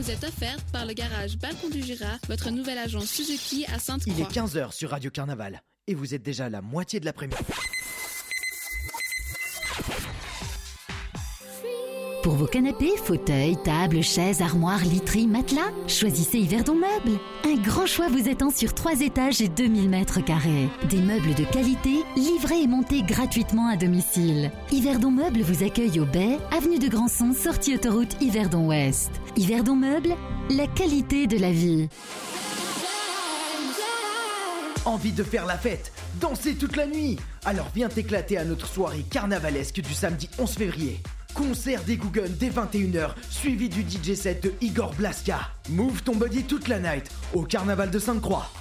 vous est offerte par le garage Balcon du Jura, votre nouvelle agence Suzuki à Sainte-Croix. Il est 15h sur Radio Carnaval et vous êtes déjà à la moitié de l'après-midi. Pour vos canapés, fauteuils, tables, chaises, armoires, literies, matelas, choisissez Yverdon Meubles. Un grand choix vous attend sur 3 étages et 2000 mètres carrés. Des meubles de qualité, livrés et montés gratuitement à domicile. Yverdon Meubles vous accueille au Bay, avenue de Grandson, sortie autoroute Yverdon Ouest. Yverdon Meubles, la qualité de la vie. Envie de faire la fête, danser toute la nuit? Alors viens t'éclater à notre soirée carnavalesque du samedi 11 février. Concert des Guggen dès 21h, suivi du DJ set de Igor Blaska. Move ton body toute la night au carnaval de Sainte-Croix.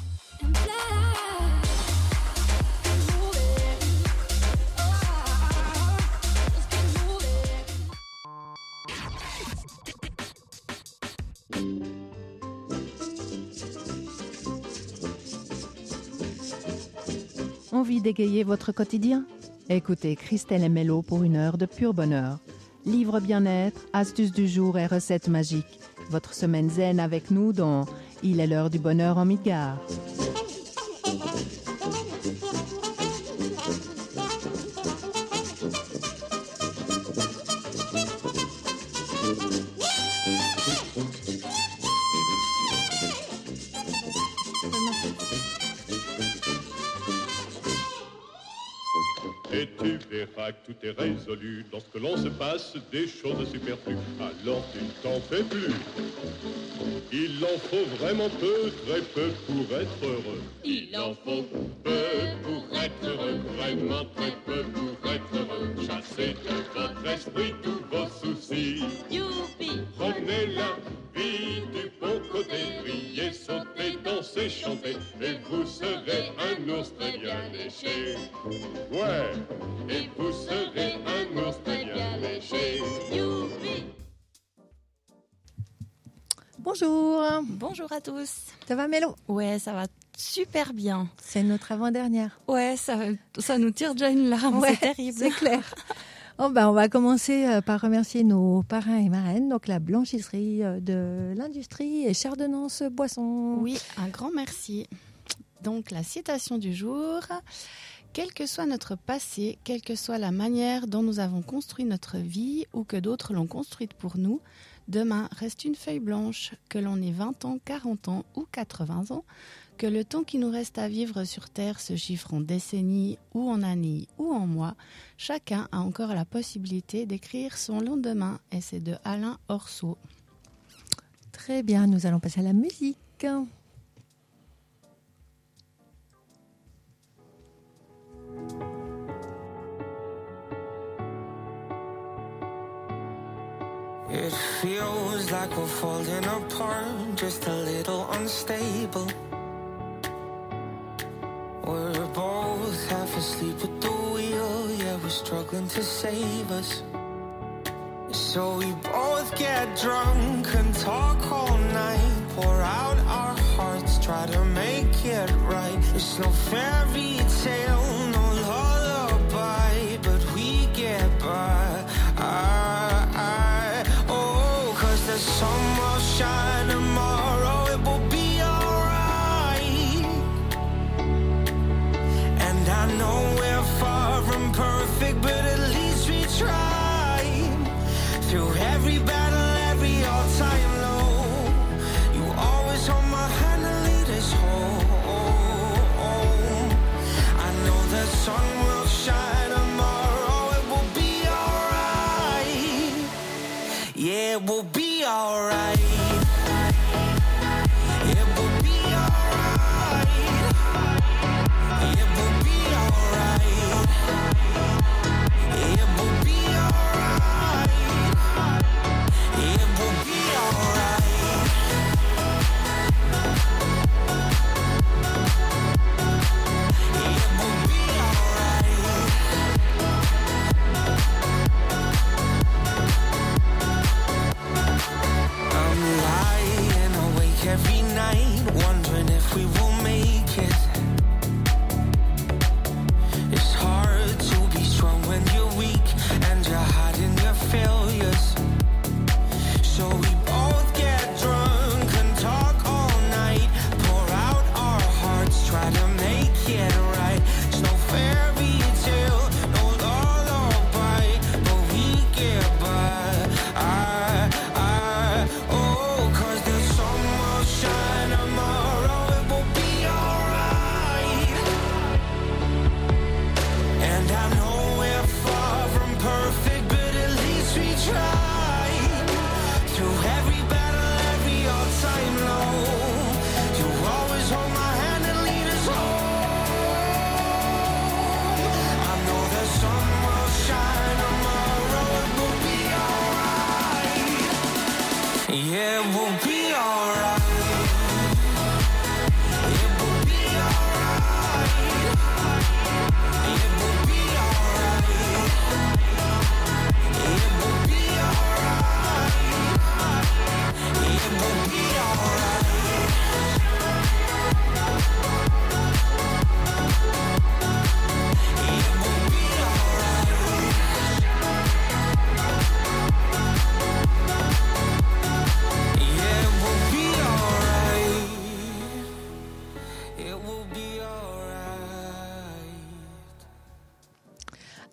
Envie d'égayer votre quotidien? Écoutez Christelle et Mello pour 1 heure de pur bonheur. Livres bien-être, astuces du jour et recettes magiques. Votre semaine zen avec nous dans Il est l'heure du bonheur en Midgard. Et tu verras que tout est résolu lorsque l'on se passe des choses superflues. Alors tu ne t'en fais plus. Il en faut vraiment peu, très peu pour être heureux. Il en faut peu pour être heureux, vraiment très peu pour être heureux. Chassez de votre esprit tous vos soucis. Youpi! Prenez la vie du bon côté, brillez, sautez, dansez, chantez, et vous serez un ours très bien léché. Ouais! Et vous serez un ours très bien léché. Youpi! Bonjour. Bonjour à tous. Ça va Mélo? Ouais, ça va super bien. C'est notre avant-dernière. Ouais, ça nous tire déjà une larme, ouais, c'est terrible. C'est clair. On va commencer par remercier nos parrains et marraines, donc la blanchisserie de l'industrie et Chardonnance Boisson. Oui, un grand merci. Donc la citation du jour. Quel que soit notre passé, quelle que soit la manière dont nous avons construit notre vie ou que d'autres l'ont construite pour nous, demain reste une feuille blanche, que l'on ait 20 ans, 40 ans ou 80 ans, que le temps qui nous reste à vivre sur Terre se chiffre en décennies ou en années ou en mois, chacun a encore la possibilité d'écrire son lendemain et c'est de Alain Orso. Très bien, nous allons passer à la musique. It feels like we're falling apart, just a little unstable. We're both half asleep at the wheel, yeah, we're struggling to save us. So we both get drunk and talk all night, pour out our hearts, try to make it right. It's no fairy tale, no lullaby, but we get by. The sun will shine tomorrow, it will be alright. And I know we're far from perfect, but at least we tried. Through every battle, every all-time low, you always hold my hand and lead us home. I know the sun will shine tomorrow, it will be alright. Yeah, it will be alright. It will be alright. It will be alright. It will be alright. It will be alright. It will be alright. I'm lying awake every night, wondering if we will make it. It's hard to be strong when you're weak and you're hiding your failures. So we both get drunk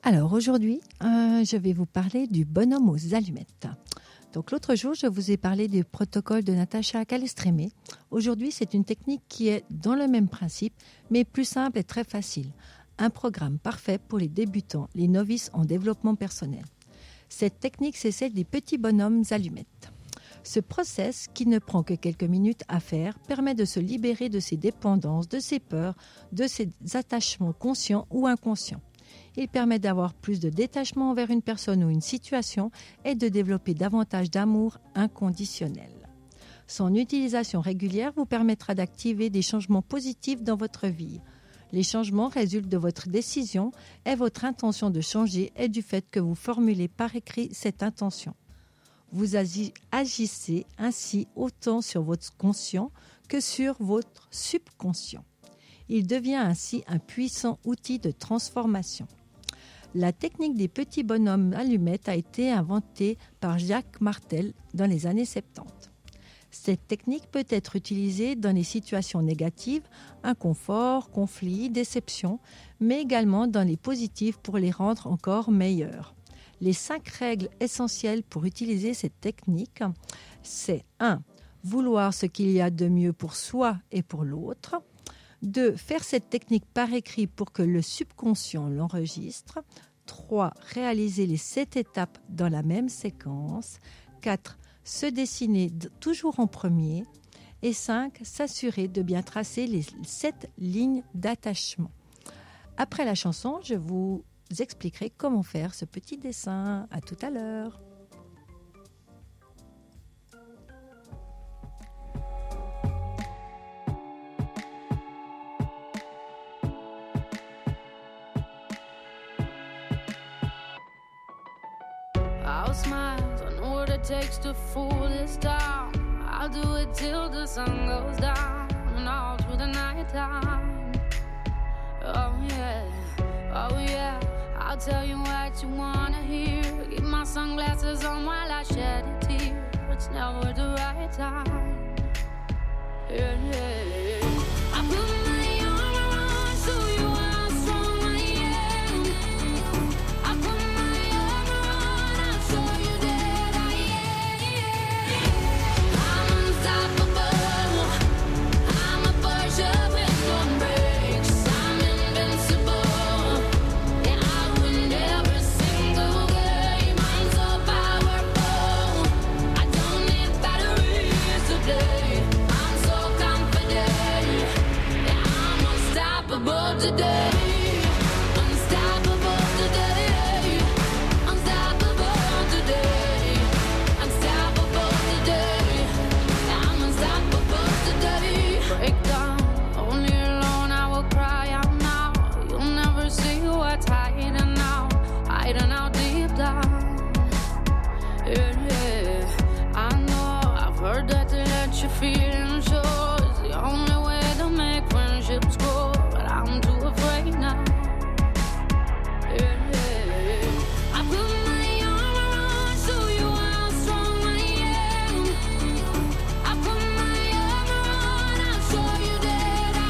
Alors aujourd'hui, je vais vous parler du bonhomme aux allumettes. Donc l'autre jour, je vous ai parlé du protocole de Natacha Calestrémé. Aujourd'hui, c'est une technique qui est dans le même principe, mais plus simple et très facile. Un programme parfait pour les débutants, les novices en développement personnel. Cette technique, c'est celle des petits bonhommes allumettes. Ce process, qui ne prend que quelques minutes à faire, permet de se libérer de ses dépendances, de ses peurs, de ses attachements conscients ou inconscients. Il permet d'avoir plus de détachement envers une personne ou une situation et de développer davantage d'amour inconditionnel. Son utilisation régulière vous permettra d'activer des changements positifs dans votre vie. Les changements résultent de votre décision et votre intention de changer et du fait que vous formulez par écrit cette intention. Vous agissez ainsi autant sur votre conscient que sur votre subconscient. Il devient ainsi un puissant outil de transformation. La technique des petits bonhommes allumettes a été inventée par Jacques Martel dans les années 70. Cette technique peut être utilisée dans les situations négatives, inconfort, conflits, déceptions, mais également dans les positives pour les rendre encore meilleures. Les 5 règles essentielles pour utiliser cette technique, c'est 1. Vouloir ce qu'il y a de mieux pour soi et pour l'autre. 2. Faire cette technique par écrit pour que le subconscient l'enregistre. 3. Réaliser les 7 étapes dans la même séquence. 4. Se dessiner toujours en premier. Et 5. S'assurer de bien tracer les 7 lignes d'attachement. Après la chanson, je vous expliquerai comment faire ce petit dessin. À tout à l'heure. I'll smile, I know what it takes to fool this town. I'll do it till the sun goes down and all through the night time. Oh yeah, I'll tell you what you wanna hear. Keep my sunglasses on while I shed a tear. It's never the right time. Yeah. I put my arm around so you how strong I am. I put my arm around, I'll show you that I am. I'm unstoppable. I'm a Porsche with no brakes. I'm invincible. Yeah, I win every single game. I'm so powerful. I don't need batteries to play. I'm so confident. Yeah, I'm unstoppable today. Unstoppable today. Unstoppable today. Unstoppable today. Yeah, I'm unstoppable today. Break down, only alone I will cry out now. You'll never see what's hiding out deep down. Yeah. I know I've heard that to let your feelings show is the only way to make friendships grow, but I'm too afraid now. Yeah. I put my arm around so you how strong I am. I put my arm around, I'll show you that I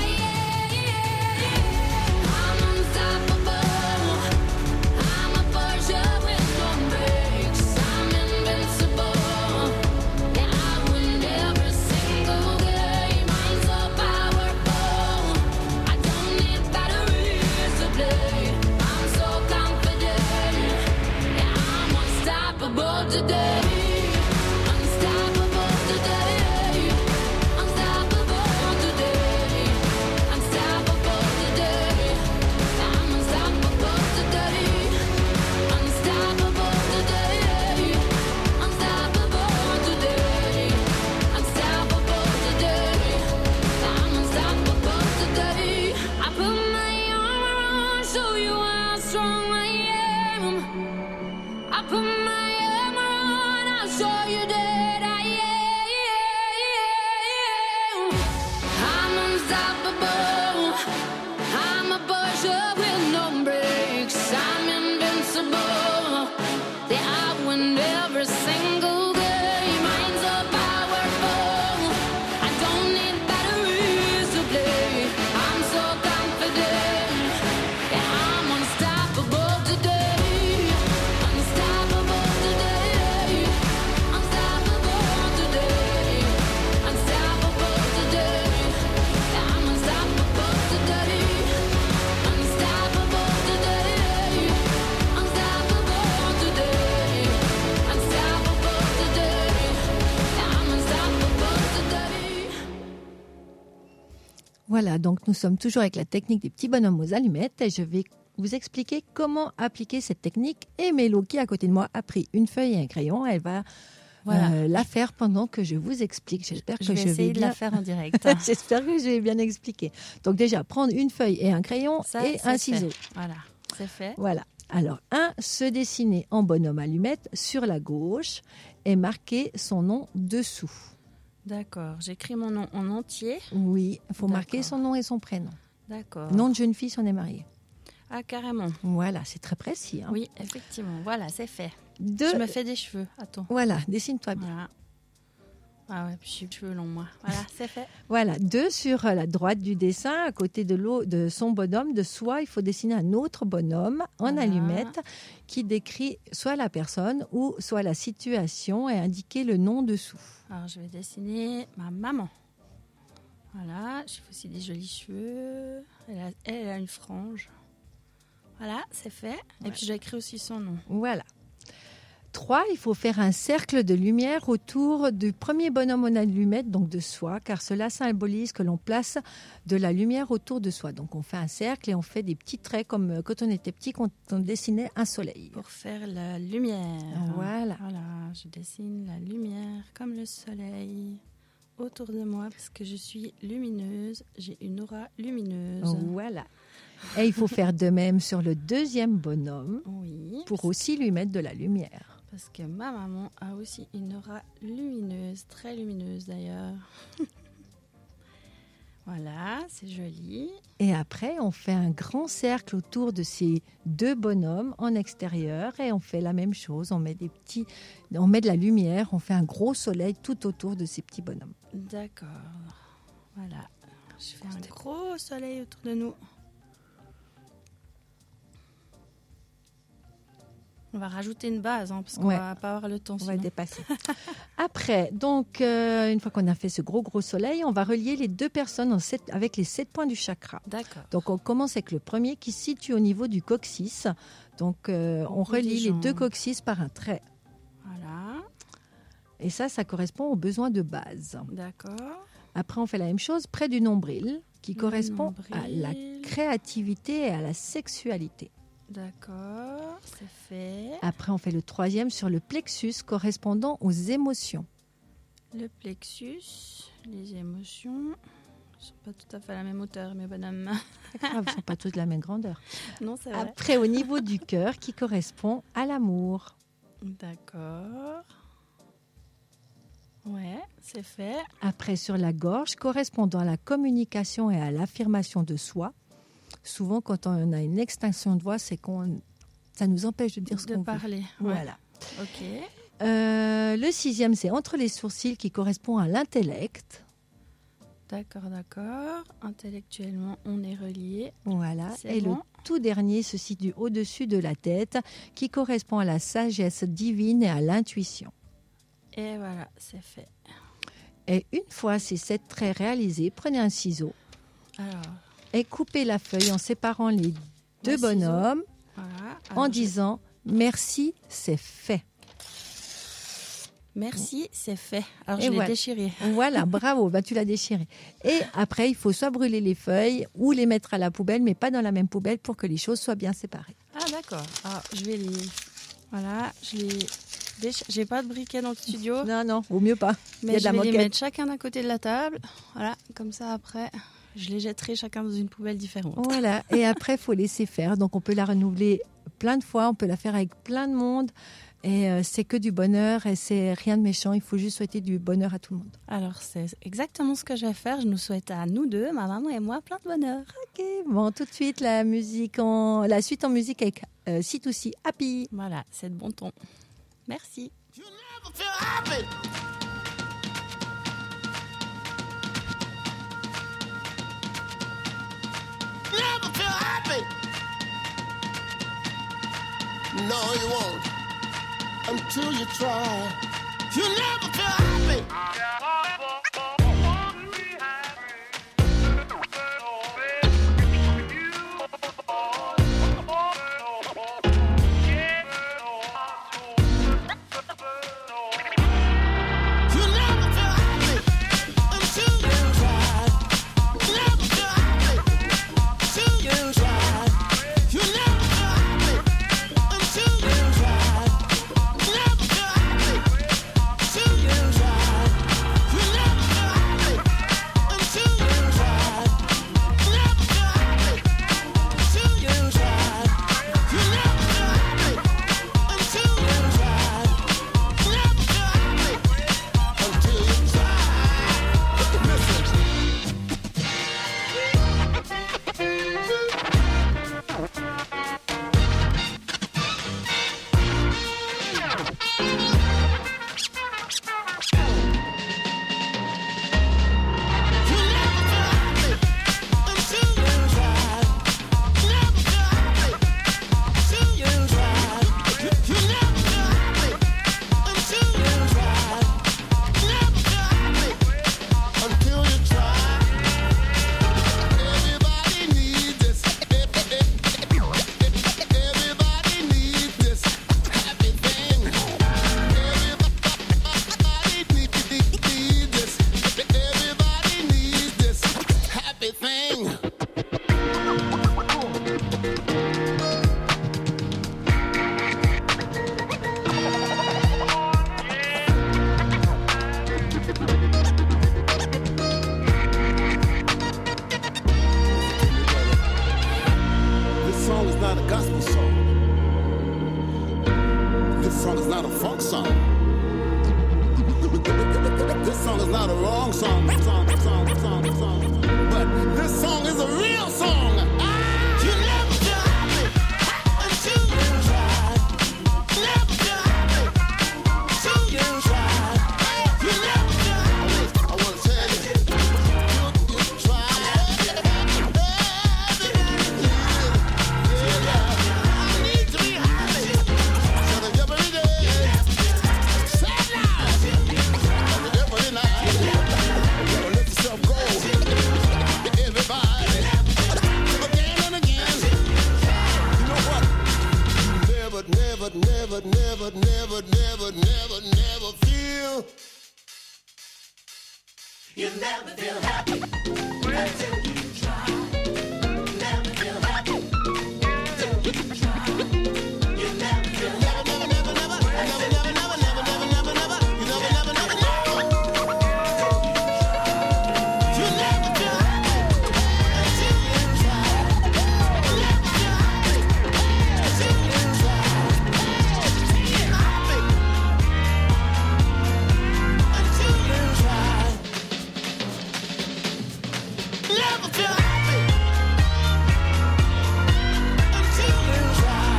am. I'm unstoppable. I'm a Porsche with no brakes. I'm invincible. Yeah, I win every single Voilà, donc nous sommes toujours avec la technique des petits bonhommes aux allumettes et je vais vous expliquer comment appliquer cette technique. Et Mélo, qui est à côté de moi, a pris une feuille et un crayon. Elle va la faire pendant que je vous explique. J'espère que je vais essayer de bien... la faire en direct. J'espère que je vais bien expliquer. Donc déjà, prendre une feuille et un crayon et un ciseau. Voilà, c'est fait. Voilà. Alors, se dessiner en bonhomme allumette sur la gauche et marquer son nom dessous. D'accord, j'écris mon nom en entier. Oui, il faut marquer son nom et son prénom. D'accord. Nom de jeune fille si on est marié. Ah, carrément. Voilà, c'est très précis. Hein. Oui, effectivement. Voilà, c'est fait. Je me fais des cheveux. Attends. Voilà, dessine-toi bien. Voilà. Ah ouais, puis j'ai les cheveux longs, moi. Voilà, c'est fait. Voilà, 2 sur la droite du dessin, à côté de son bonhomme, de soi, il faut dessiner un autre bonhomme en allumette qui décrit soit la personne ou soit la situation et indiquer le nom dessous. Alors, je vais dessiner ma maman. Voilà, j'ai aussi des jolis cheveux. Elle a une frange. Voilà, c'est fait. Et puis, j'écris aussi son nom. Voilà. 3, il faut faire un cercle de lumière autour du premier bonhomme en allumette, donc de soi, car cela symbolise que l'on place de la lumière autour de soi. Donc on fait un cercle et on fait des petits traits comme quand on était petit, quand on dessinait un soleil. Pour faire la lumière. Voilà. Voilà, je dessine la lumière comme le soleil autour de moi parce que je suis lumineuse, j'ai une aura lumineuse. Voilà. Et il faut faire de même sur le deuxième bonhomme pour aussi lui mettre de la lumière. Parce que ma maman a aussi une aura lumineuse, très lumineuse d'ailleurs. Voilà, c'est joli. Et après, on fait un grand cercle autour de ces 2 bonhommes en extérieur et on fait la même chose. On met de la lumière, on fait un gros soleil tout autour de ces petits bonhommes. D'accord. Voilà. Je fais un gros soleil autour de nous. On va rajouter une base, parce qu'on va pas avoir le temps. On va dépasser. Après, donc, une fois qu'on a fait ce gros soleil, on va relier les 2 personnes avec les 7 points du chakra. D'accord. Donc, on commence avec le premier qui se situe au niveau du coccyx. Donc, on relie les 2 coccyx par un trait. Voilà. Et ça correspond aux besoins de base. D'accord. Après, on fait la même chose près du nombril, qui correspond à la créativité et à la sexualité. D'accord, c'est fait. Après, on fait le 3e sur le plexus correspondant aux émotions. Le plexus, les émotions, ne sont pas tout à fait à la même hauteur, mes bonhommes. Elles ne sont pas toutes de la même grandeur. Non, c'est vrai. Après, au niveau du cœur qui correspond à l'amour. D'accord. Ouais, c'est fait. Après, sur la gorge correspondant à la communication et à l'affirmation de soi. Souvent, quand on a une extinction de voix, c'est ça nous empêche de dire ce qu'on veut. De parler. Voilà. Ok. Le 6e, c'est entre les sourcils qui correspond à l'intellect. D'accord. Intellectuellement, on est relié. Voilà. C'est et bon. le tout dernier se situe au-dessus de la tête, qui correspond à la sagesse divine et à l'intuition. Et voilà, c'est fait. Et une fois ces 7 traits réalisés, prenez un ciseau. Alors... Et coupez la feuille en séparant les 2 bonhommes en disant « Merci, c'est fait ». Merci, c'est fait. Alors, je l'ai déchiré. Voilà, bravo, tu l'as déchiré. Et après, il faut soit brûler les feuilles ou les mettre à la poubelle, mais pas dans la même poubelle pour que les choses soient bien séparées. Ah, d'accord. Alors, je vais les... Voilà, j'ai pas de briquet dans le studio. Non, vaut mieux pas. Mais je vais les mettre chacun d'un côté de la table. Voilà, comme ça, après... Je les jetterai chacun dans une poubelle différente. Voilà, et après, il faut laisser faire. Donc, on peut la renouveler plein de fois, on peut la faire avec plein de monde. Et c'est que du bonheur et c'est rien de méchant. Il faut juste souhaiter du bonheur à tout le monde. Alors, c'est exactement ce que je vais faire. Je nous souhaite à nous 2, ma maman et moi, plein de bonheur. Ok, bon, tout de suite, la suite en musique avec C2C Happy. Voilà, c'est de bon ton. Merci. Never feel happy. No, you won't until you try. You never feel happy. You never feel happy until you try. Never feel song. But this song is a real song. You never feel happy until you try. Never feel happy until you try. You never feel happy. I want to tell you, you try. I need to be happy. Every day. Say it loud. Every night. Let yourself go. Everybody. Again and again. You know what? Never feel. You never feel happy until you try. Never feel happy until you try. You never feel happy. Never. You never. You never feel happy until you try. Never feel happy until you try. Feel happy until you try. Never feel happy until you try.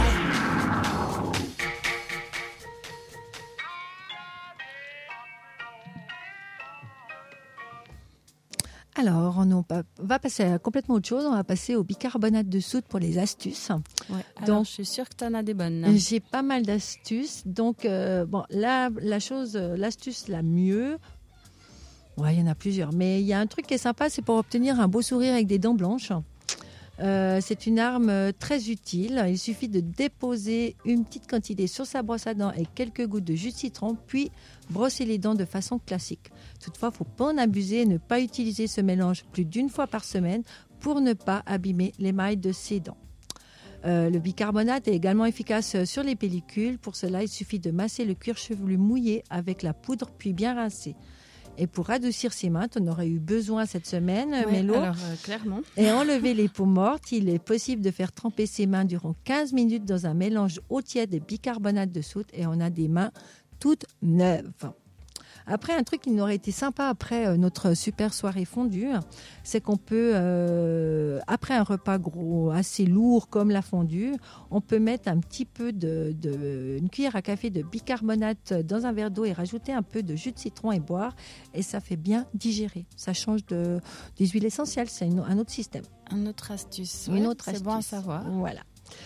Alors, on va passer à complètement autre chose. On va passer au bicarbonate de soude pour les astuces. Ouais, alors, Donc, je suis sûre que tu en as des bonnes. j'ai pas mal d'astuces. Donc, l'astuce la mieux, ouais, il y en a plusieurs. Mais il y a un truc qui est sympa, c'est pour obtenir un beau sourire avec des dents blanches. C'est une arme très utile. Il suffit de déposer une petite quantité sur sa brosse à dents avec quelques gouttes de jus de citron, puis brosser les dents de façon classique. Toutefois, il ne faut pas en abuser et ne pas utiliser ce mélange plus d'une fois par semaine pour ne pas abîmer l'émail de ses dents. Le bicarbonate est également efficace sur les pellicules. Pour cela, il suffit de masser le cuir chevelu mouillé avec la poudre, puis bien rincer. Et pour adoucir ses mains, on aurait eu besoin cette semaine, Mélo. Alors, clairement. Et enlever les peaux mortes, il est possible de faire tremper ses mains durant 15 minutes dans un mélange eau tiède et bicarbonate de soude et on a des mains toutes neuves. Après, un truc qui nous aurait été sympa après notre super soirée fondue, c'est qu'on peut, après un repas gros, assez lourd comme la fondue, on peut mettre un petit peu une cuillère à café de bicarbonate dans un verre d'eau et rajouter un peu de jus de citron et boire. Et ça fait bien digérer. Ça change des huiles essentielles. C'est un autre système. Un autre astuce. Une autre c'est astuce. bon à savoir. Voilà.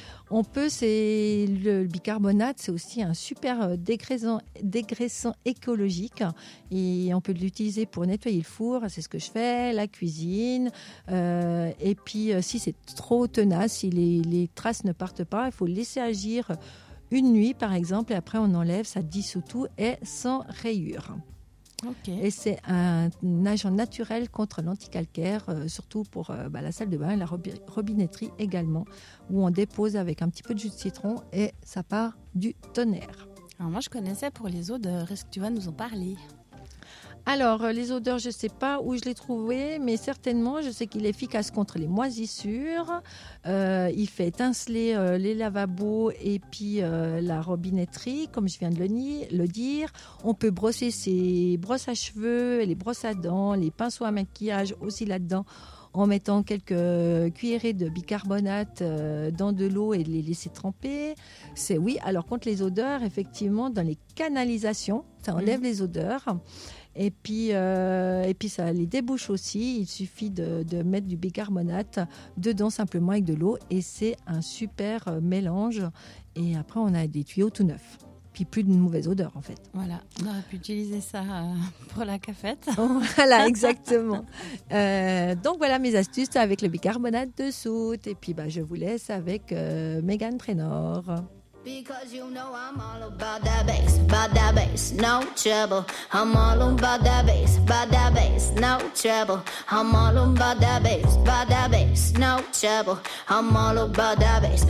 Le bicarbonate, c'est aussi un super dégraissant écologique et on peut l'utiliser pour nettoyer le four, c'est ce que je fais, la cuisine. Et puis, si c'est trop tenace, si les traces ne partent pas, il faut laisser agir une nuit, par exemple, et après on enlève, ça dissout tout et sans rayures. Okay. Et c'est un agent naturel contre l'anticalcaire, surtout pour la salle de bain et la robinetterie également, où on dépose avec un petit peu de jus de citron et ça part du tonnerre. Alors moi, je connaissais pour les odeurs. Est-ce que tu vas nous en parler ? Alors, les odeurs, je ne sais pas où je l'ai trouvé, mais certainement, je sais qu'il est efficace contre les moisissures. Il fait étinceler les lavabos et puis la robinetterie, comme je viens de le dire. On peut brosser ses brosses à cheveux, les brosses à dents, les pinceaux à maquillage aussi là-dedans, en mettant quelques cuillerées de bicarbonate dans de l'eau et les laisser tremper. Alors contre les odeurs, effectivement, dans les canalisations, ça enlève les odeurs. Et puis ça les débouche aussi. Il suffit de mettre du bicarbonate dedans simplement avec de l'eau et c'est un super mélange. Et après, on a des tuyaux tout neufs. Puis plus de mauvaise odeur en fait. Voilà, on aurait pu utiliser ça pour la cafette. Voilà, exactement. Donc voilà mes astuces avec le bicarbonate de soude. Et puis je vous laisse avec Meghan Trainor. Because you know I'm all about that bass, no trouble. I'm all about that bass, no trouble. I'm all about that bass, no trouble. I'm all about that bass,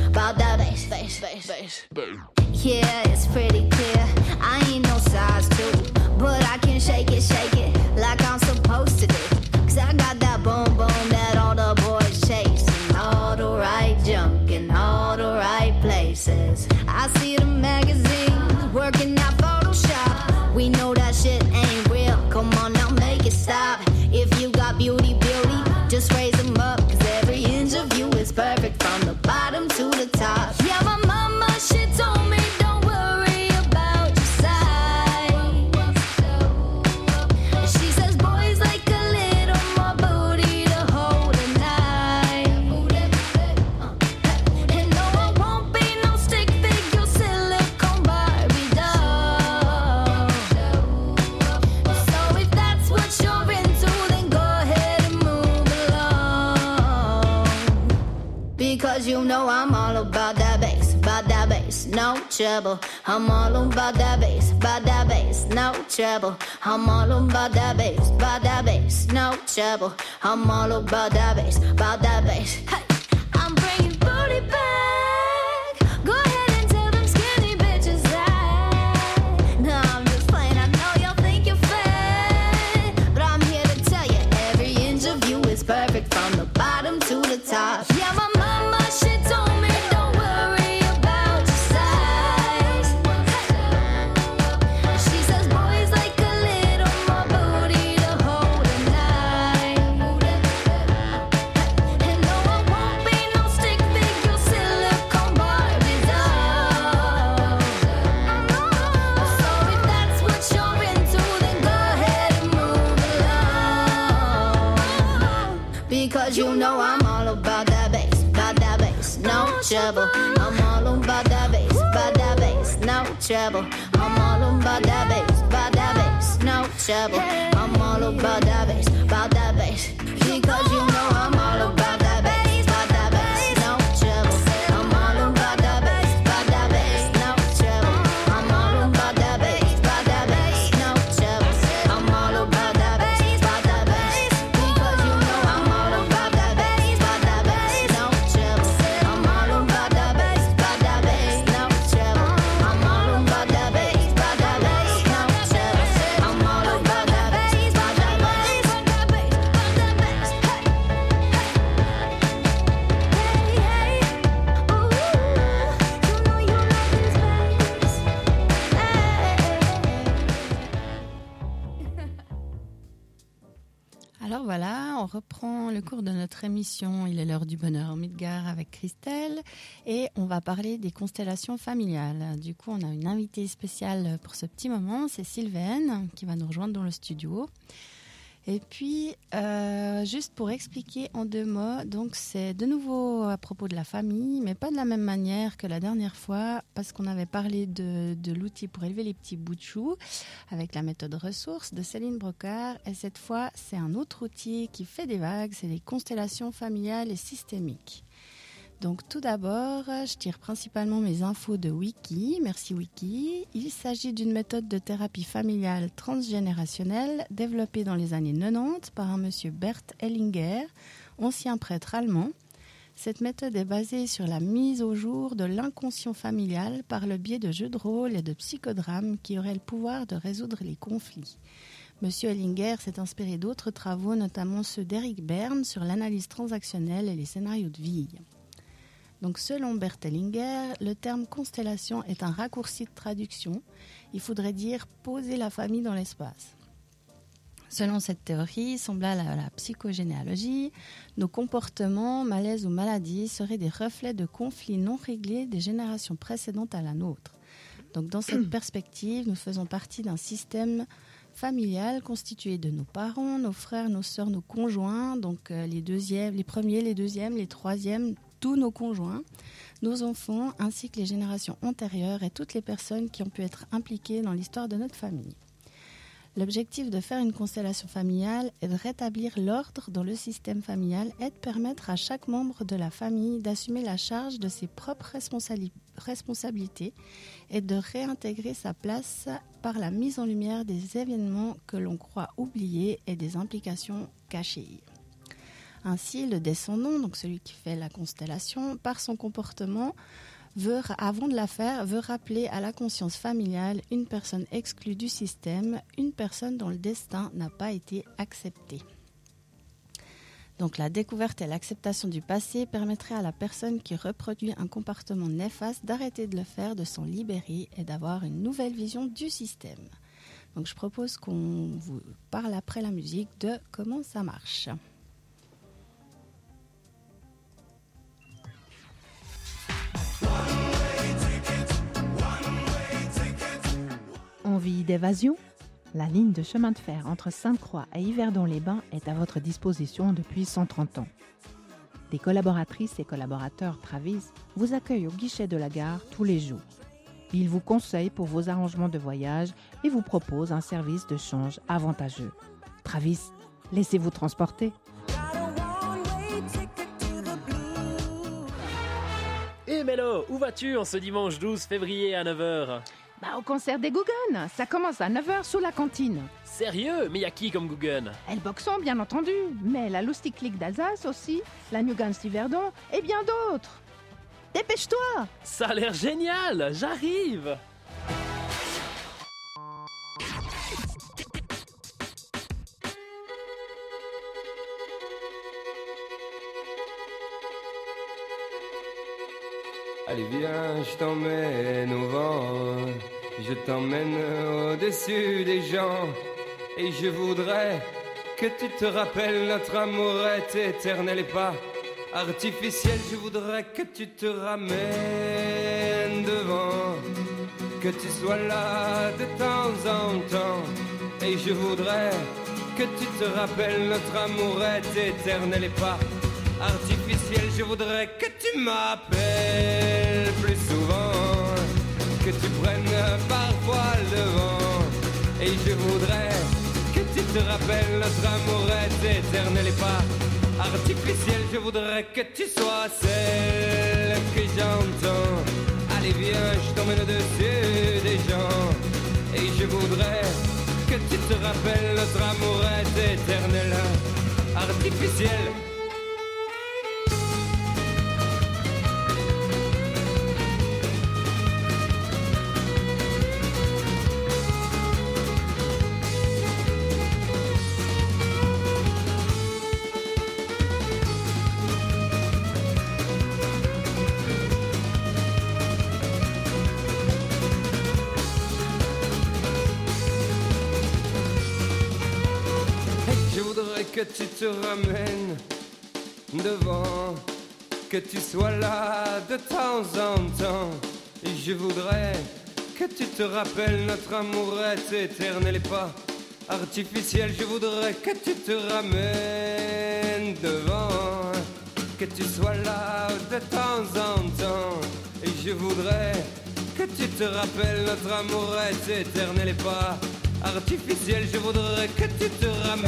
bass. Yeah, it's pretty clear. I ain't no size 2, but I can shake it like I'm supposed to do. 'Cause I got that boom boom that all the boys chase, and all the right junk in all the right places. I see the magazines working out Photoshop. We know that shit ain't real. Come on now, make it stop. got beauty, just raise them up, cause every inch of you is perfect from the bottom to the top. Yeah, my mama, she told me don't worry about your size. She says boys like a little more booty to hold at night. And no, I won't be no stick figure silicone Barbie doll. So if that's what you're into, then go ahead and move along. Because you know I'm all about that bass, no trouble. I'm all about that bass, no trouble. I'm all about that bass, no trouble. I'm all about that bass. Hey, I'm bringing booty back. Go ahead and tell them skinny bitches that. No, I'm just playing. I know y'all think you're fat, but I'm here to tell you every inch of you is perfect from the bottom to the top. Yeah, my mama, she told me don't worry about your size. She says boys like a little more booty to hold at night. And no, I won't be no stick figure silicone Barbie doll. So if that's what you're into, then go ahead and move along. Because you know I'm all about that bass, no trouble. I'm all about that bass, no trouble. I'm all about that bass, no trouble. I'm all about that bass, because you know I'm all about that bass, no trouble. I'm all about that bass, no trouble. I'm all about that bass, no trouble. I'm all about that bass, because you know I'm all about that bass, no trouble. I'm all about that bass, no trouble. I'm all about that bass, no trouble. I'm all about that bass, Alors voilà, on reprend le cours de notre émission Il est l'heure du bonheur en Midgard avec Christelle et on va parler des constellations familiales. Du coup, on a une invitée spéciale pour ce petit moment, c'est Sylvaine qui va nous rejoindre dans le studio. Et puis, juste pour expliquer en 2 mots, donc c'est de nouveau à propos de la famille, mais pas de la même manière que la dernière fois, parce qu'on avait parlé de l'outil pour élever les petits bouts de chou avec la méthode ressources de Céline Brocard. Et cette fois, c'est un autre outil qui fait des vagues, c'est les constellations familiales et systémiques. Donc tout d'abord, je tire principalement mes infos de Wiki. Merci Wiki. Il s'agit d'une méthode de thérapie familiale transgénérationnelle développée dans les années 90 par un monsieur Bert Hellinger, ancien prêtre allemand. Cette méthode est basée sur la mise au jour de l'inconscient familial par le biais de jeux de rôle et de psychodrames qui auraient le pouvoir de résoudre les conflits. Monsieur Hellinger s'est inspiré d'autres travaux, notamment ceux d'Eric Berne sur l'analyse transactionnelle et les scénarios de vie. Donc, selon Bert Hellinger, le terme constellation est un raccourci de traduction. Il faudrait dire poser la famille dans l'espace. Selon cette théorie, semblable à la psychogénéalogie, nos comportements, malaises ou maladies seraient des reflets de conflits non réglés des générations précédentes à la nôtre. Donc, dans cette perspective, nous faisons partie d'un système familial constitué de nos parents, nos frères, nos sœurs, nos conjoints, donc les premiers, les deuxièmes, les troisièmes, tous nos conjoints, nos enfants, ainsi que les générations antérieures et toutes les personnes qui ont pu être impliquées dans l'histoire de notre famille. L'objectif de faire une constellation familiale est de rétablir l'ordre dans le système familial et de permettre à chaque membre de la famille d'assumer la charge de ses propres responsabilités et de réintégrer sa place par la mise en lumière des événements que l'on croit oubliés et des implications cachées. Ainsi, le descendant, donc celui qui fait la constellation, par son comportement, avant de la faire, veut rappeler à la conscience familiale une personne exclue du système, une personne dont le destin n'a pas été accepté. Donc la découverte et l'acceptation du passé permettraient à la personne qui reproduit un comportement néfaste d'arrêter de le faire, de s'en libérer et d'avoir une nouvelle vision du système. Donc je propose qu'on vous parle après la musique de comment ça marche. Envie d'évasion ? La ligne de chemin de fer entre Sainte-Croix et Yverdon-les-Bains est à votre disposition depuis 130 ans. Des collaboratrices et collaborateurs Travis vous accueillent au guichet de la gare tous les jours. Ils vous conseillent pour vos arrangements de voyage et vous proposent un service de change avantageux. Travis, laissez-vous transporter. Hé Mélo, où vas-tu en ce dimanche 12 février à 9h ? Au concert des Guggen, ça commence à 9h sous la cantine. Sérieux ? Mais y a qui comme Guggen ? Elle Boxon, bien entendu, mais la Loustic League d'Alsace aussi, la New Guns d'Yverdon et bien d'autres. Dépêche-toi ! Ça a l'air génial, j'arrive ! Allez viens, je t'emmène au vent, je t'emmène au-dessus des gens, et je voudrais que tu te rappelles notre amour est éternel et pas artificiel. Je voudrais que tu te ramènes devant, que tu sois là de temps en temps, et je voudrais que tu te rappelles notre amour est éternel et pas artificiel. Je voudrais que tu m'appelles plus souvent, que tu prennes parfois le devant, et je voudrais que tu te rappelles notre amour est éternel et pas artificiel. Je voudrais que tu sois celle que j'entends. Allez viens, je t'emmène au-dessus des gens, et je voudrais que tu te rappelles notre amour est éternel, artificiel. Que tu te ramènes devant, que tu sois là de temps en temps, et je voudrais que tu te rappelles notre amour est éternel et pas artificiel. Je voudrais que tu te ramènes devant, que tu sois là de temps en temps, et je voudrais que tu te rappelles notre amour est éternel et pas artificiel. Je voudrais que tu te ramènes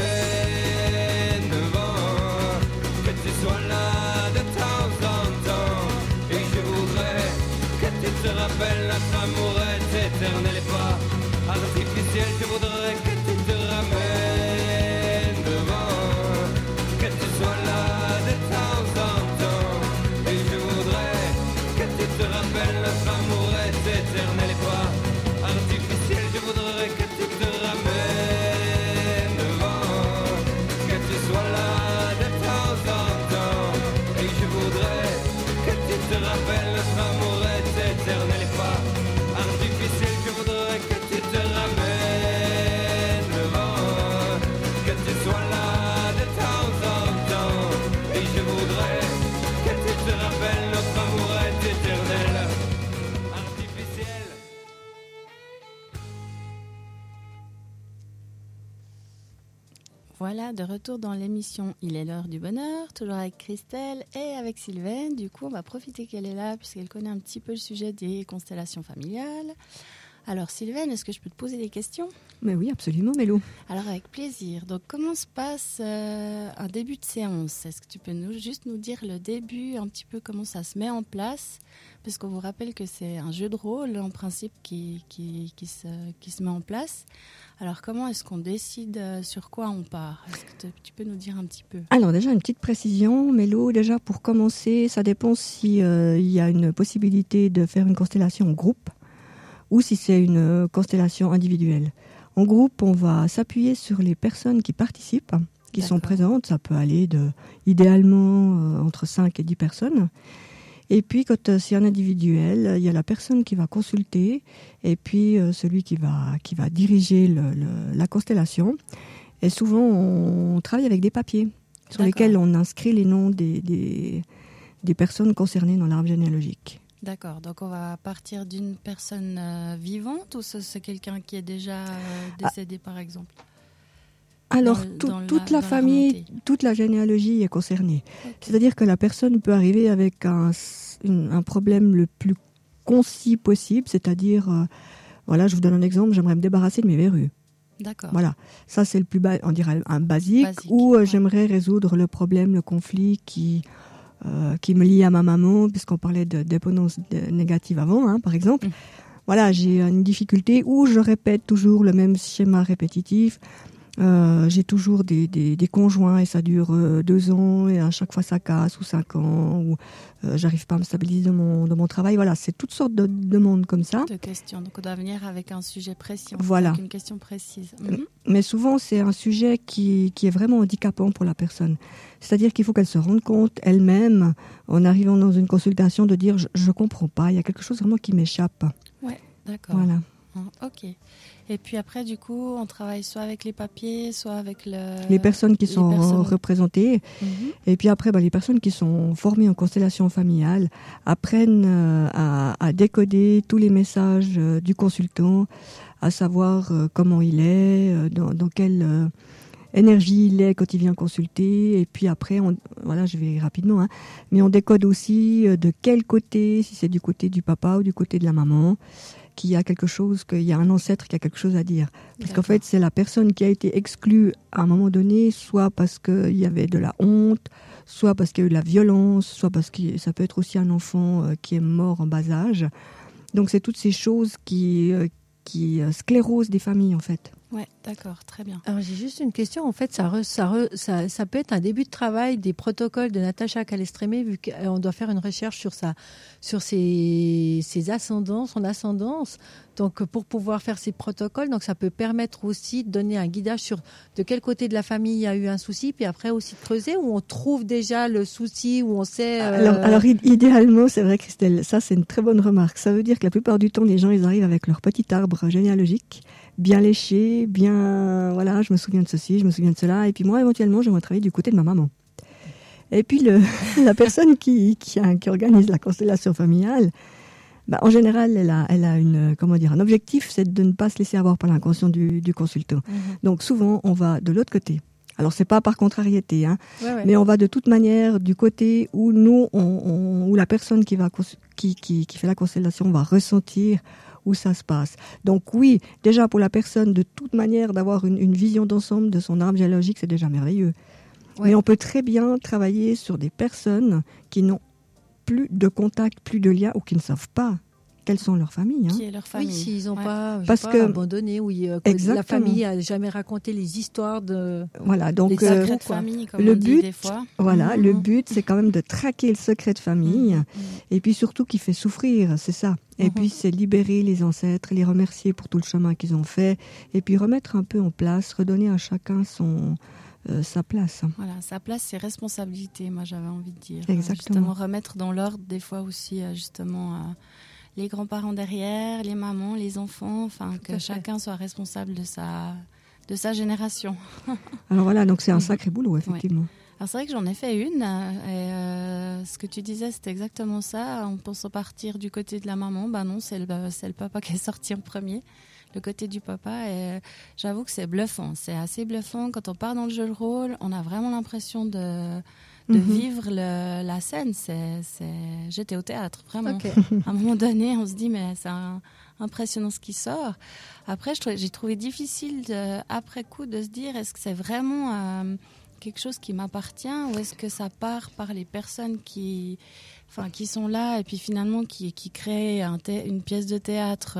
devant, que tu sois là de temps en temps, et je voudrais que tu te rappelles notre amour est éternel et pas artificiel. Je voudrais que tu te ramènes devant, que tu sois là de temps en temps, et je voudrais que tu te rappelles notre amour est éternel et pas artificiel. Je voudrais que tu te ramènes devant, que tu sois là de temps en temps, et je voudrais que tu te rappelles notre amour est éternel et pas artificiel. Je voudrais que tu te ramènes devant, que tu sois là de temps en temps, et je voudrais que tu te rappelles notre amour est éternel, artificiel. Voilà, de retour dans l'émission Il est l'heure du bonheur, toujours avec Christelle et avec Sylvaine. Du coup, on va profiter qu'elle est là puisqu'elle connaît un petit peu le sujet des constellations familiales. Alors Sylvaine, est-ce que je peux te poser des questions ? Mais oui, absolument, Mélo. Alors avec plaisir. Donc comment se passe un début de séance ? Est-ce que tu peux juste nous dire le début, un petit peu comment ça se met en place ? Parce qu'on vous rappelle que c'est un jeu de rôle en principe qui se met en place. Alors comment est-ce qu'on décide sur quoi on part ? Est-ce que tu peux nous dire un petit peu ? Alors déjà une petite précision, Mélo, déjà pour commencer, ça dépend si il y a une possibilité de faire une constellation en groupe ou si c'est une constellation individuelle. En groupe, on va s'appuyer sur les personnes qui participent, qui sont présentes. Ça peut aller idéalement entre 5 et 10 personnes. Et puis, quand c'est un individuel, il y a la personne qui va consulter et puis celui qui va diriger la constellation. Et souvent, on travaille avec des papiers sur lesquels on inscrit les noms des personnes concernées dans l'arbre généalogique. D'accord, donc on va partir d'une personne vivante ou c'est quelqu'un qui est déjà décédé par exemple? Alors, toute la famille, toute la généalogie est concernée. Okay. C'est-à-dire que la personne peut arriver avec un problème le plus concis possible, c'est-à-dire, voilà, je vous donne un exemple, j'aimerais me débarrasser de mes verrues. D'accord. Voilà, ça c'est le plus on dirait un basique ou j'aimerais résoudre le problème, le conflit qui me lie à ma maman, puisqu'on parlait de dépendance négative avant, hein, par exemple. Voilà, j'ai une difficulté où je répète toujours le même schéma répétitif. J'ai toujours des conjoints et ça dure 2 ans et à chaque fois ça casse ou 5 ans ou j'arrive pas à me stabiliser dans mon travail. Voilà, c'est toutes sortes de demandes comme ça. De questions. Donc on doit venir avec un sujet précis. Voilà. Avec une question précise. Mais souvent c'est un sujet qui est vraiment handicapant pour la personne. C'est-à-dire qu'il faut qu'elle se rende compte elle-même en arrivant dans une consultation de dire je comprends pas, il y a quelque chose vraiment qui m'échappe. Ouais, d'accord. Voilà. Ok. Et puis après, du coup, on travaille soit avec les papiers, soit avec les personnes qui sont représentées. Et puis après, les personnes qui sont formées en constellation familiale apprennent à décoder tous les messages du consultant, à savoir comment il est, dans quelle énergie il est quand il vient consulter. Et puis après, voilà, je vais rapidement, hein, mais on décode aussi de quel côté, si c'est du côté du papa ou du côté de la maman, qu'il y a quelque chose, qu'il y a un ancêtre qui a quelque chose à dire. Parce qu'en fait, c'est la personne qui a été exclue à un moment donné, soit parce qu'il y avait de la honte, soit parce qu'il y a eu de la violence, soit parce que ça peut être aussi un enfant qui est mort en bas âge. Donc c'est toutes ces choses qui sclérosent des familles, en fait. Ouais, d'accord, très bien. Alors j'ai juste une question. En fait, ça peut être un début de travail des protocoles de Natacha Calestrémé, vu qu'on doit faire une recherche sur ses ascendances, son ascendance. Donc pour pouvoir faire ces protocoles, donc ça peut permettre aussi de donner un guidage sur de quel côté de la famille il y a eu un souci, puis après aussi de creuser où on trouve déjà le souci, où on sait. Alors idéalement, c'est vrai, Christelle, ça c'est une très bonne remarque. Ça veut dire que la plupart du temps, les gens ils arrivent avec leur petit arbre généalogique, bien léché, bien, voilà, je me souviens de ceci, je me souviens de cela, et puis moi, éventuellement, j'aimerais travailler du côté de ma maman. Et puis, la personne qui organise la constellation familiale, en général, elle a un objectif, c'est de ne pas se laisser avoir par l'inconscient du consultant. Donc, souvent, on va de l'autre côté. Alors, c'est pas par contrariété, hein, mais on va de toute manière du côté où nous, où la personne qui fait la constellation va ressentir où ça se passe. Donc oui, déjà pour la personne, de toute manière, d'avoir une vision d'ensemble de son arbre généalogique, c'est déjà merveilleux. Ouais. Mais on peut très bien travailler sur des personnes qui n'ont plus de contact, plus de lien, ou qui ne savent pas quelles sont leurs familles. Hein. Qui est leur famille. Oui, s'ils n'ont pas abandonné, ou exactement. La famille n'a jamais raconté les histoires de... Voilà, donc les secrets de famille, comme on dit des fois. Voilà, le but, c'est quand même de traquer le secret de famille, et puis surtout qui fait souffrir, c'est ça. Et puis c'est libérer les ancêtres, les remercier pour tout le chemin qu'ils ont fait, et puis remettre un peu en place, redonner à chacun sa place. Voilà, sa place, ses responsabilités, moi j'avais envie de dire. Exactement. Justement, remettre dans l'ordre des fois aussi, justement... les grands-parents derrière, les mamans, les enfants, enfin que chacun soit responsable de sa génération. Alors voilà, donc c'est un sacré boulot, effectivement. Ouais. Alors c'est vrai que j'en ai fait une, et ce que tu disais, c'était exactement ça. On pense partir du côté de la maman, non, c'est le papa qui est sorti en premier, le côté du papa, et j'avoue que c'est bluffant, c'est assez bluffant. Quand on part dans le jeu de rôle, on a vraiment l'impression de vivre la scène. J'étais au théâtre, vraiment. Okay. À un moment donné, on se dit, mais c'est impressionnant ce qui sort. Après, j'ai trouvé difficile, après coup, de se dire, est-ce que c'est vraiment quelque chose qui m'appartient, ou est-ce que ça part par les personnes qui sont là, et puis finalement qui créent une pièce de théâtre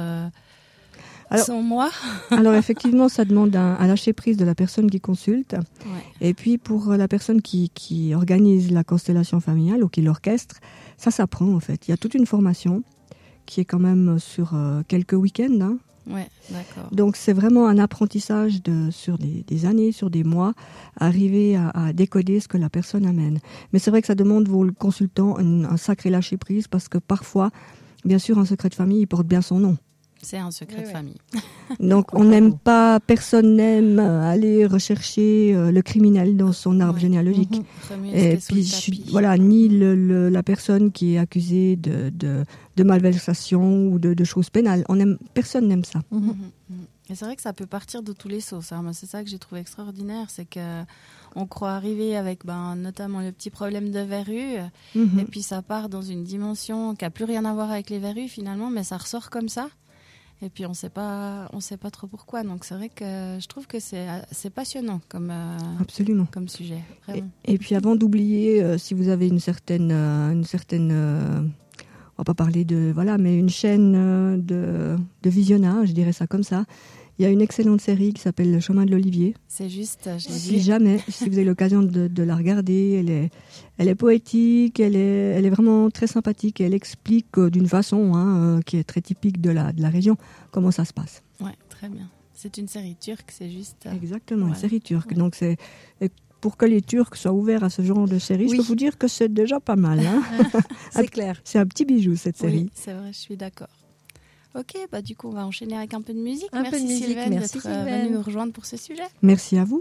sans moi. Alors effectivement, ça demande un lâcher-prise de la personne qui consulte. Ouais. Et puis pour la personne qui organise la constellation familiale ou qui l'orchestre, ça s'apprend en fait. Il y a toute une formation qui est quand même sur quelques week-ends, hein, Ouais, d'accord. Donc c'est vraiment un apprentissage sur des années, sur des mois, arriver à décoder ce que la personne amène. Mais c'est vrai que ça demande vos consultants un sacré lâcher prise parce que parfois, bien sûr, un secret de famille, il porte bien son nom. C'est un secret de famille. Donc on n'aime pas, personne n'aime aller rechercher le criminel dans son arbre généalogique. Et puis voilà, ni la personne qui est accusée de malversation ou de choses pénales. Personne n'aime ça. Et c'est vrai que ça peut partir de tous les sauces. Hein. Moi, c'est ça que j'ai trouvé extraordinaire, c'est que on croit arriver avec notamment le petit problème de verrues, et puis ça part dans une dimension qui a plus rien à voir avec les verrues finalement, mais ça ressort comme ça. Et puis on sait pas trop pourquoi. Donc c'est vrai que je trouve que c'est passionnant absolument comme sujet. Vraiment. Et puis avant d'oublier, si vous avez une certaine on va pas parler mais une chaîne de visionnage, je dirais ça comme ça. Il y a une excellente série qui s'appelle Le Chemin de l'Olivier. C'est juste, si vous avez l'occasion de la regarder, elle est poétique, elle est vraiment très sympathique. Elle explique d'une façon qui est très typique de la région comment ça se passe. Ouais, très bien. C'est une série turque, c'est juste. Exactement, une série turque. Ouais. Donc pour que les Turcs soient ouverts à ce genre de série, je peux vous dire que c'est déjà pas mal. Hein. C'est clair. C'est un petit bijou cette série. Oui, c'est vrai, je suis d'accord. Ok, du coup, on va enchaîner avec un peu de musique. Merci Sylvaine d'être venue nous rejoindre pour ce sujet. Merci à vous.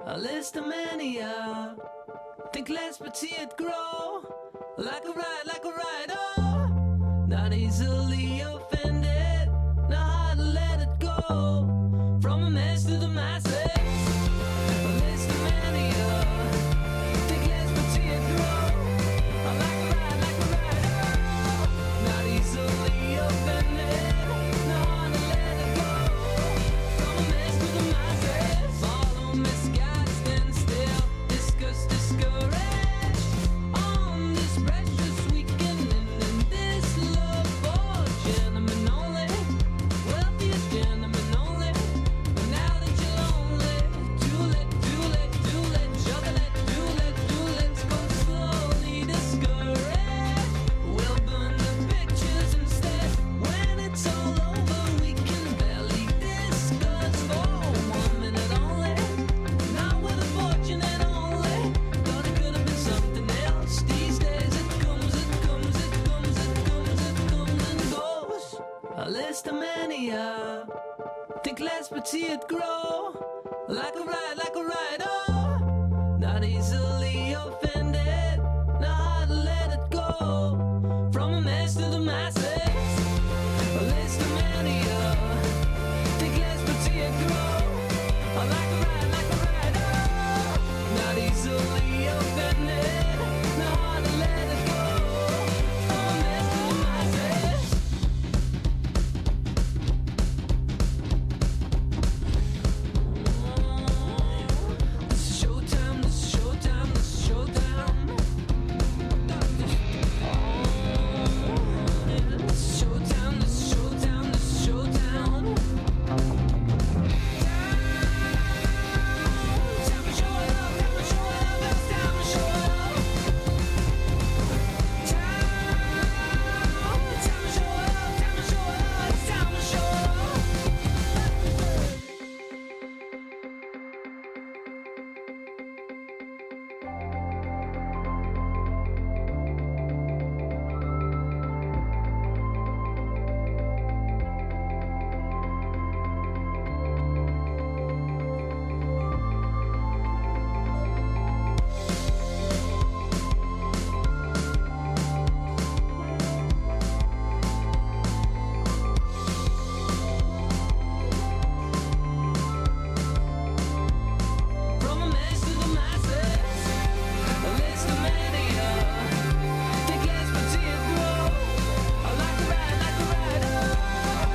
A list of mania. Think less but see it grow. Like a ride, oh. Not easily offended. Know how to let it go. From a mess to the masses. A list of mania. Think less but see it grow. Like a ride, oh. Not easily offended. Know how to let it go. From a mess to the masses. Follow misguided, stand still. Discuss, discourage. On this precious weekend and in this love for gentlemen only. Wealthiest gentlemen only. But now that you're lonely, too late, juggle it, let's go slowly discourage. We'll burn the pictures instead. When it's all over, we can barely discuss for 1 minute only. Not with a fortune and only. Thought it could have been something else. These days it comes and goes. A list of mania. Think less but see it grow. Like a ride, oh. Not easily offended. Know how to let it go. From a mess to the masses. A list of mania. Think less but see it grow. Like a ride, oh. Not easily offended. Know how to let it go. From a mess to the masses. This is showtime, this is showtime, this is showtime. This is showtime, this is showtime, this is showtime. Time to show it up, time to show it up, it's time to show it up. Time to show it up, time to show it up, it's time to show it up. From a mess to the masses, a list of mania. Think less but see it grow. Like a ride, oh.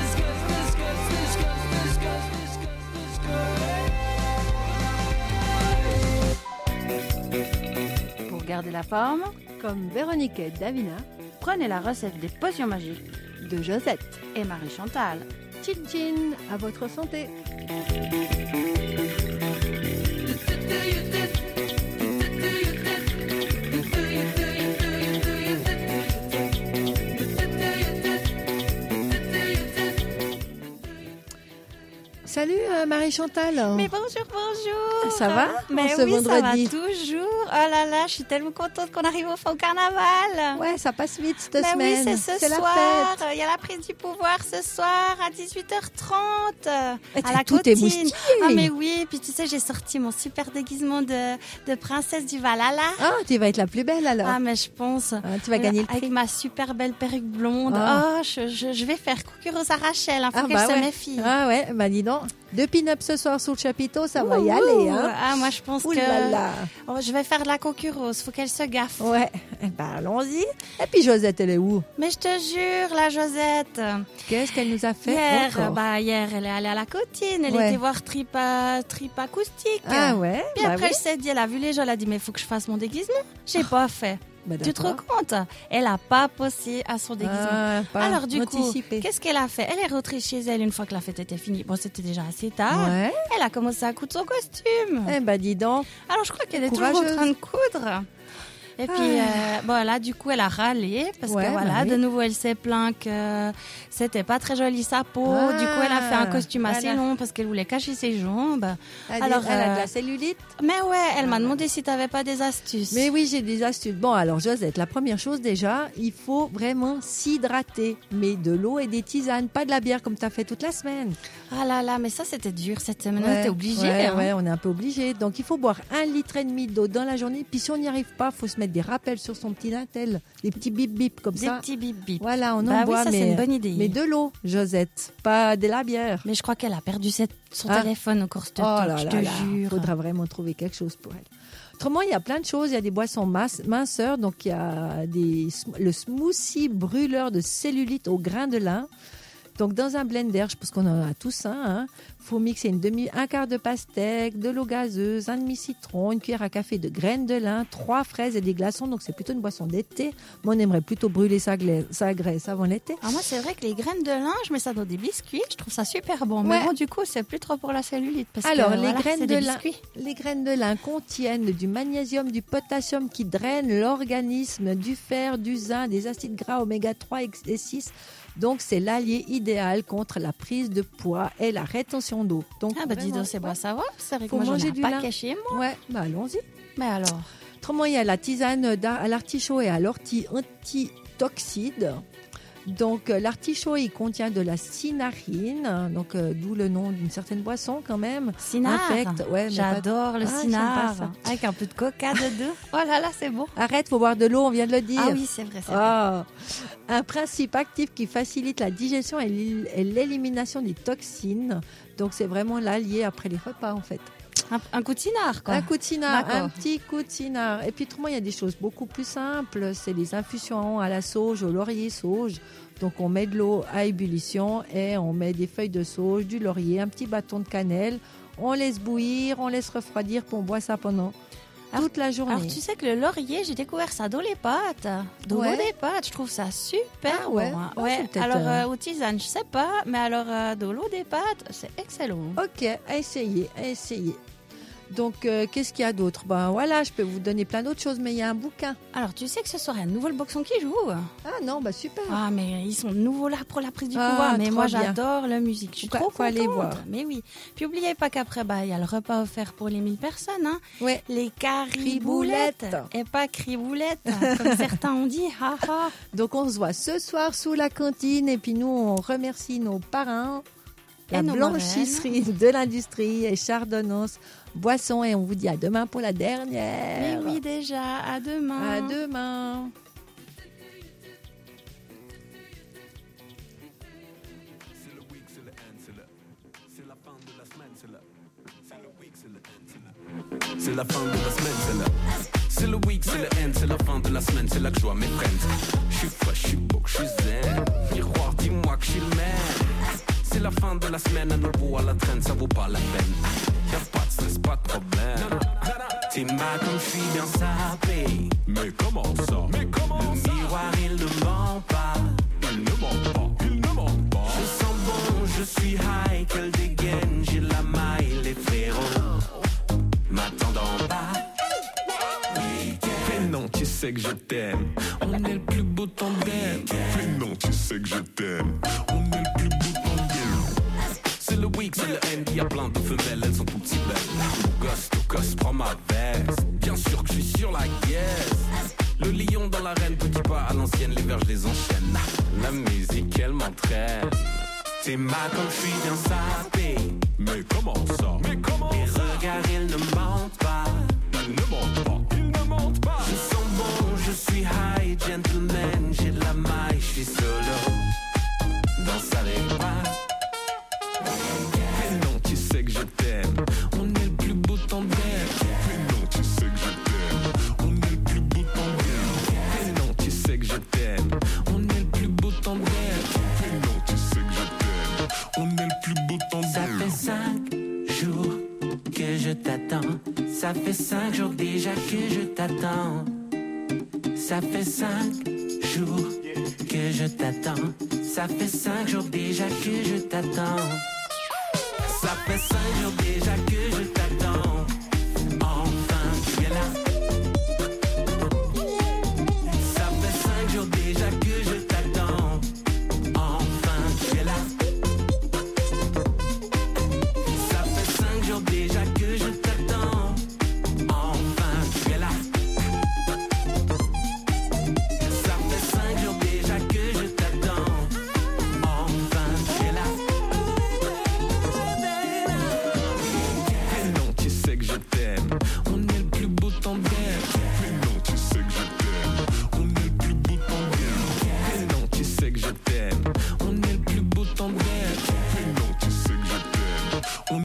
Discuss. Pour garder la forme, Comme Véronique et Davina prenez la recette des potions magiques de Josette. et Marie-Chantal. Tchin tchin, à votre santé. Salut Marie-Chantal. Mais bonjour. Ça va Mais ce oui, ça va vendredi toujours. Oh là là, je suis tellement contente qu'on arrive au carnaval. Ouais, ça passe vite cette Mais semaine. oui, c'est ce la soir. fête. Il y a la prise du pouvoir ce soir à 18h30 Et à la tout est Cotine. moustillé. Ah mais oui, puis tu sais, j'ai sorti mon super déguisement de princesse du Valhalla. Ah, tu vas être la plus belle alors. Ah mais je pense. Tu vas gagner le prix. Avec ma super belle perruque blonde. Ah. Oh, je vais faire concurrence à Rachel. Faut Ah, qu'elle bah se ouais. méfie. Ah ouais, bah dis donc. 2 pin-ups ce soir sous le chapiteau, ça va y Ouh, aller. Hein. Ah, moi je pense Ouh que là là. Oh, je vais faire de la concurrence. Faut qu'elle se gaffe. Ouais, eh ben allons-y. Et puis Josette, elle est où? Mais je te jure, la Josette. Qu'est-ce qu'elle nous a fait Hier, encore hier, elle est allée à la Cotine. Elle Ouais. était voir Trip Acoustique. Ah ouais, Puis bah après, oui. elle s'est dit, elle a vu les gens, elle a dit, mais il faut que je fasse mon déguisement. J'ai pas fait. Bah, Tu te rends d'accord. compte? Elle a pas posé à son déguisement. Ah, pas Alors du anticipé. coup, qu'est-ce qu'elle a fait? Elle est rentrée chez elle une fois que la fête était finie. Bon, c'était déjà assez tard. Ouais. Elle a commencé à coudre son costume. Eh ben dis donc. Alors je crois qu'elle est toujours en Courageuse. train de coudre. Et puis, voilà, du coup, elle a râlé parce Ouais, que voilà, bah oui. de nouveau, elle s'est plaint que c'était pas très joli sa peau. Ah, Du coup, elle a fait un costume assez voilà. long parce qu'elle voulait cacher ses jambes. Elle a de la cellulite. Mais ouais, elle m'a demandé si t'avais pas des astuces. Mais oui, j'ai des astuces. Bon, alors Josette, la première chose déjà, il faut vraiment s'hydrater. Mais de l'eau et des tisanes, pas de la bière comme tu as fait toute la semaine. Ah là là, mais ça c'était dur cette semaine. T'es obligé. Ouais, on est un peu obligé. Donc il faut boire 1,5 litre d'eau dans la journée. Puis si on n'y arrive pas, il faut se mettre des rappels sur son petit lintel, des petits bip bip comme ça. Des petits bip bip. Voilà, on Bah en oui, boit, ça, c'est une bonne idée. mais de l'eau, Josette, pas de la bière. Mais je crois qu'elle a perdu son Ah. téléphone au cours de Oh là je là te là, jure. faudra vraiment trouver quelque chose pour elle. Autrement, il y a plein de choses. Il y a des boissons minceurs. Donc, il y a le smoothie brûleur de cellulite au grain de lin. Donc, dans un blender, je pense qu'on en a tous un. Faut mixer un quart de pastèque, de l'eau gazeuse, un demi-citron, une cuillère à café de graines de lin, 3 fraises et des glaçons. Donc, c'est plutôt une boisson d'été. Moi, on aimerait plutôt brûler sa graisse avant l'été. Ah, moi, c'est vrai que les graines de lin, je mets ça dans des biscuits. Je trouve ça super bon. Mais Ouais. bon, du coup, c'est plus trop pour la cellulite. Parce Alors, que, les voilà, graines c'est de des lin, biscuits. les graines de lin contiennent du magnésium, du potassium qui drainent l'organisme, du fer, du zinc, des acides gras oméga 3 et 6. Donc, c'est l'allié idéal contre la prise de poids et la rétention d'eau. Donc, Ah, bah dis vraiment, donc, c'est bon à savoir. C'est vrai que faut moi, j'en manger ai du pas lin. caché, moi. Ouais, bah allons-y. Mais alors Autrement, il y a la tisane à l'artichaut et à l'ortie antitoxide. Donc, l'artichaut, il contient de la cinarine, donc d'où le nom d'une certaine boisson quand même. Cinare. Infecte. Ouais, mais J'adore le Ah, cinare. j'aime pas ça. Avec un peu de coca dedans. Oh là là, c'est bon. Arrête, faut boire de l'eau, on vient de le dire. Ah oui, c'est vrai. C'est vrai. Ah, un principe actif qui facilite la digestion et l'élimination des toxines. Donc, c'est vraiment l'allié après les repas, en fait. Un coup de cinare, quoi. Un coup de cinare, D'accord. un petit coup de cinare. Et puis, autrement, il y a des choses beaucoup plus simples. C'est les infusions à la sauge, au laurier sauge. Donc, on met de l'eau à ébullition et on met des feuilles de sauge, du laurier, un petit bâton de cannelle. On laisse bouillir, on laisse refroidir, puis on boit ça pendant toute la journée. Alors, tu sais que le laurier, j'ai découvert ça dans les pâtes. Dans Ouais. les pâtes, je trouve ça super Ah ouais. bon. hein. Ah, Ouais. c'est peut-être, Alors, aux tisanes, je sais pas. Mais alors, de l'eau des pâtes, c'est excellent. Ok, à essayer, à essayer. Donc, qu'est-ce qu'il y a d'autre? Ben voilà, je peux vous donner plein d'autres choses, mais il y a un bouquin. Alors, tu sais que ce soir, il y a un nouveau boxon qui joue. Ah non, bah super. Ah, mais ils sont nouveaux là pour la prise du Ah, pouvoir. Mais trop moi, bien. j'adore la musique. Je suis Faut trop contente. aller voir. Mais oui. Puis, n'oubliez pas qu'après, bah, il y a le repas offert pour les 1000 personnes. Hein. Ouais. Les cariboulettes. Criboulettes. Et pas criboulettes, comme certains ont dit. Ha, ha. Donc, on se voit ce soir sous la cantine. Et puis, nous, on remercie nos parrains, la Et nos blanchisserie de l'industrie et Chardonnance Boisson. Et on vous dit à demain pour la dernière. Mais oui, déjà. À demain. À demain. C'est la fin de la semaine, c'est là. C'est le week, c'est le end, c'est la fin de la semaine, c'est là que je vois mes friends. Je suis fresh, je suis beau, je suis zen. Miroir, dis-moi que je suis le man. C'est la fin de la semaine, à nouveau à la traîne, ça vaut pas la peine. Y'a pas de stress, pas de problème. T'es mal comme je suis bien sapé. Mais comment ça? Mais comment ça? Le miroir, il ne ment pas. Il ne ment pas, il ne ment pas. Je sens bon, je suis high, qu'elle dégaine, j'ai la maille, les frérots m'attendant pas. Mais non, tu sais que je t'aime. On est le plus beau tandem. Mais non, tu sais que je t'aime. On est le plus beau tandem. C'est le week, c'est le end. Il y a plein de femelles, elles sont toutes si belles. Au gosse, prends ma veste. Bien sûr que je suis sur la caisse. Le lion dans l'arène, petit pas à l'ancienne, les verges les enchaînent. La musique, elle m'entraîne. T'es mal comme je suis bien sapé. Mais comment ça? Mais comment les regards, ils ne mentent pas. Ils ne mentent pas, ils ne mentent pas. Je sens bon, je suis high, gentleman. J'ai de la maille, je suis solo. Danse avec moi. Mais non, tu sais que je t'aime. On est le plus beau tandem. Mais non, tu sais que je t'aime. On est le plus beau tandem. Mais non, tu sais que je t'aime. On est le plus beau tandem. Mais non, tu sais que je t'aime. On est le plus beau tandem. Ça fait 5 jours que je t'attends. Ça fait 5 jours déjà que je t'attends. Ça fait 5 jours que je t'attends. Ça fait 5 jours déjà que je t'attends. Ça fait 5 jours déjà que je t'attends. Enfin, tu es là. déjà que